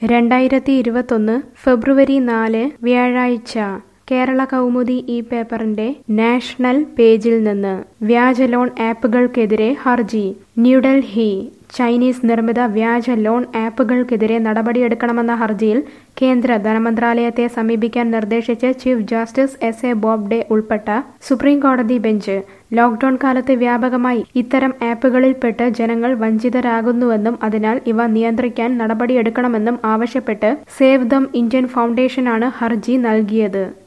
2021 ഫെബ്രുവരി 4 വ്യാഴാഴ്ച കേരള കൗമുദി ഈ പേപ്പറിന്റെ നാഷണൽ പേജിൽ നിന്ന് വ്യാജ ലോൺ ആപ്പുകൾക്കെതിരെ ഹർജി. ന്യൂഡൽഹി ചൈനീസ് നിർമ്മിത വ്യാജ ലോൺ ആപ്പുകൾക്കെതിരെ നടപടിയെടുക്കണമെന്ന ഹർജിയിൽ കേന്ദ്ര ധനമന്ത്രാലയത്തെ സമീപിക്കാൻ നിർദ്ദേശിച്ച് ചീഫ് ജസ്റ്റിസ് എസ്.എ. ബോബ്ഡെ ഉൾപ്പെട്ട സുപ്രീം കോടതി ബെഞ്ച് ലോക്ഡൌൺ കാലത്ത് വ്യാപകമായി ഇത്തരം ആപ്പുകളിൽപ്പെട്ട് ജനങ്ങൾ വഞ്ചിതരാകുന്നുവെന്നും അതിനാൽ ഇവ നിയന്ത്രിക്കാൻ നടപടിയെടുക്കണമെന്നും ആവശ്യപ്പെട്ട് സേവ് ദം ഇന്ത്യൻ ഫൗണ്ടേഷനാണ് ഹർജി നൽകിയത്.